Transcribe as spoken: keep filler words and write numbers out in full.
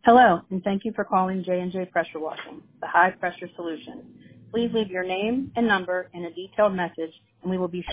Hello, and thank you for calling J and J Pressure Washing, the high-pressure solution. Please leave your name and number and a detailed message, and we will be